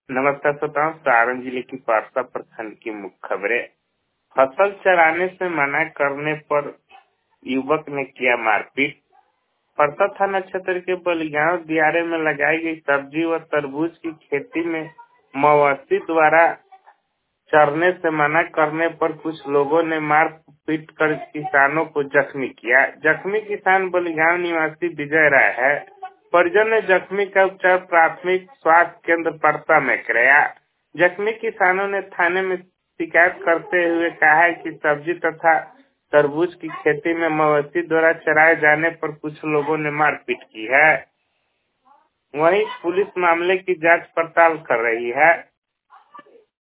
नमस्कार श्रोताओं, सारण जिले की पारसा प्रखंड की मुख्य खबरें। फसल चराने से मना करने पर युवक ने किया मारपीट। परसा थाना क्षेत्र के बलिगांव दियारे में लगाई गई सब्जी व तरबूज की खेती में मवेशी द्वारा चरने से मना करने पर कुछ लोगों ने मारपीट कर किसानों को जख्मी किया। जख्मी किसान बलिगांव निवासी विजय राय है। परिजन ने जख्मी का उपचार प्राथमिक स्वास्थ्य केंद्र परसा में कराया। जख्मी किसानों ने थाने में शिकायत करते हुए कहा है कि सब्जी तथा तरबूज की खेती में मवेशी द्वारा चराए जाने पर कुछ लोगों ने मारपीट की है। वहीं पुलिस मामले की जांच पड़ताल कर रही है।